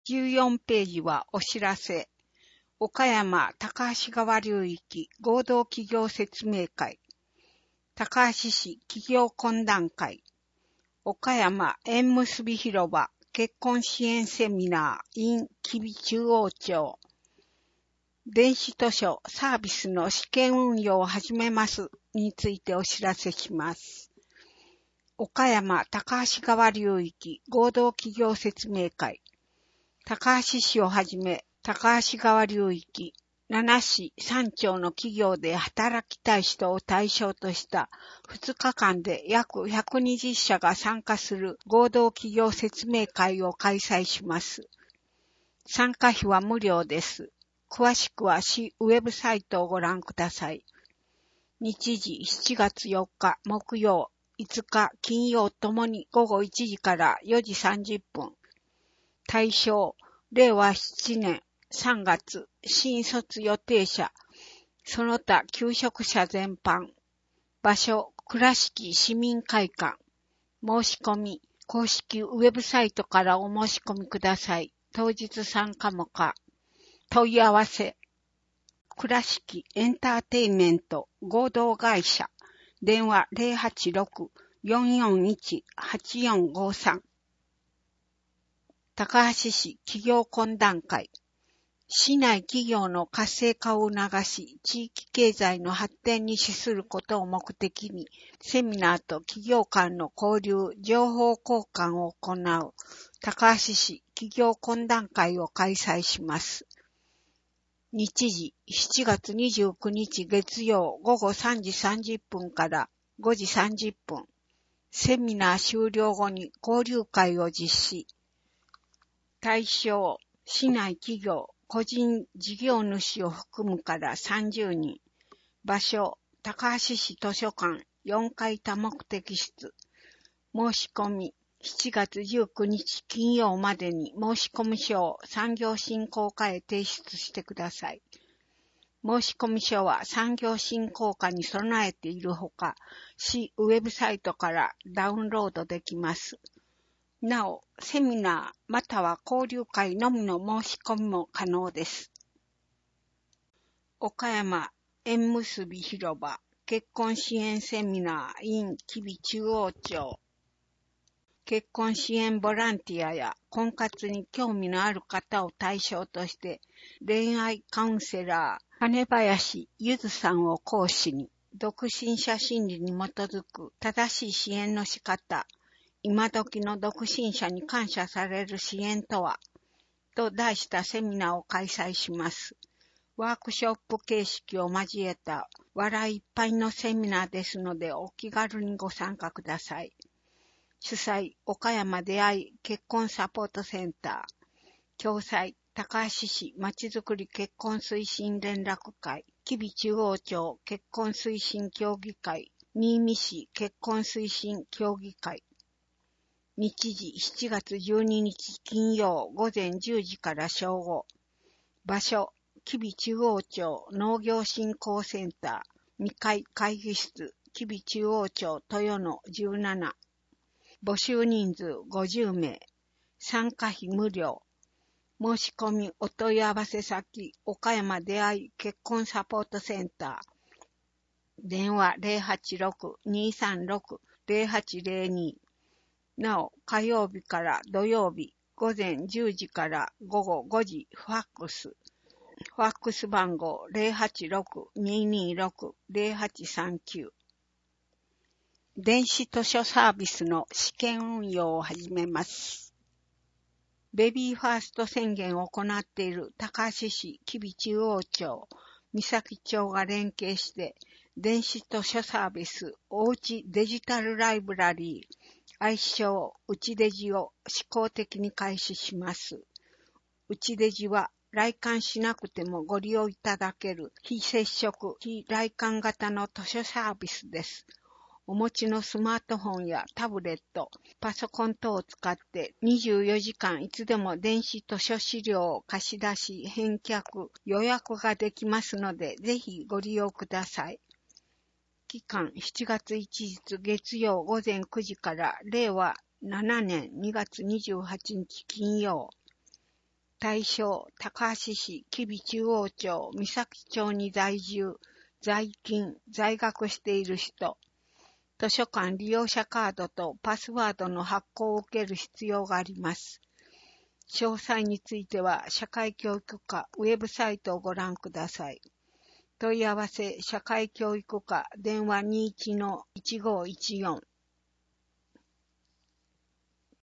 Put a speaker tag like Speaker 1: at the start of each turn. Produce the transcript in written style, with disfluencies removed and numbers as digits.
Speaker 1: 14ページはお知らせ。岡山高橋川流域合同企業説明会。高橋市企業懇談会。岡山縁結び広場結婚支援セミナー in 吉備中央町。電子図書サービスの試験運用を始めますについてお知らせします。岡山高橋川流域合同企業説明会。高橋市をはじめ、高橋川流域、7市3町の企業で働きたい人を対象とした2日間で約120社が参加する合同企業説明会を開催します。参加費は無料です。詳しくは市ウェブサイトをご覧ください。日時7月4日木曜、5日金曜ともに午後1時から4時30分。対象、令和7年3月、新卒予定者、その他求職者全般。場所、倉敷市民会館。申し込み、公式ウェブサイトからお申し込みください。当日参加も可。問い合わせ。倉敷エンターテイメント合同会社。電話086-441-8453。高橋市企業懇談会。市内企業の活性化を促し、地域経済の発展に資することを目的に、セミナーと企業間の交流、情報交換を行う、高橋市企業懇談会を開催します。日時、7月29日月曜午後3時30分から5時30分。セミナー終了後に交流会を実施。対象、市内企業、個人事業主を含むから30人。場所、高橋市図書館4階多目的室。申し込み、7月19日金曜までに申込書を産業振興課へ提出してください。申込書は産業振興課に備えているほか、市ウェブサイトからダウンロードできます。なお、セミナーまたは交流会のみの申し込みも可能です。岡山縁結び広場結婚支援セミナー in 吉備中央町。結婚支援ボランティアや婚活に興味のある方を対象として、恋愛カウンセラー、金林ゆずさんを講師に、独身者心理に基づく正しい支援の仕方、今時の独身者に感謝される支援とは、と題したセミナーを開催します。ワークショップ形式を交えた笑いいっぱいのセミナーですのでお気軽にご参加ください。主催、岡山出会い結婚サポートセンター。共催、高橋市まちづくり結婚推進連絡会。吉備中央町結婚推進協議会。新見市結婚推進協議会。日時7月12日金曜午前10時から正午。場所、吉備中央町農業振興センター。2階会議室、吉備中央町豊野17。募集人数50名。参加費無料。申し込みお問い合わせ先、岡山出会い結婚サポートセンター。電話086-236-0802。なお、火曜日から土曜日、午前10時から午後5時、ファックス。ファックス番号086-226-0839。電子図書サービスの試験運用を始めます。ベビーファースト宣言を行っている高橋市吉備中央町、三崎町が連携して、電子図書サービスおうちデジタルライブラリー、愛称うちデジを試行的に開始します。うちデジは来館しなくてもご利用いただける非接触、非来館型の図書サービスです。お持ちのスマートフォンやタブレット、パソコン等を使って24時間いつでも電子図書資料を貸し出し、返却、予約ができますので、ぜひご利用ください。期間7月1日月曜午前9時から令和7年2月28日金曜。 対象、高橋市、吉備中央町、三崎町に在住、在勤、在学している人、図書館利用者カードとパスワードの発行を受ける必要があります。詳細については、社会教育課ウェブサイトをご覧ください。問い合わせ、社会教育課、電話 21-1514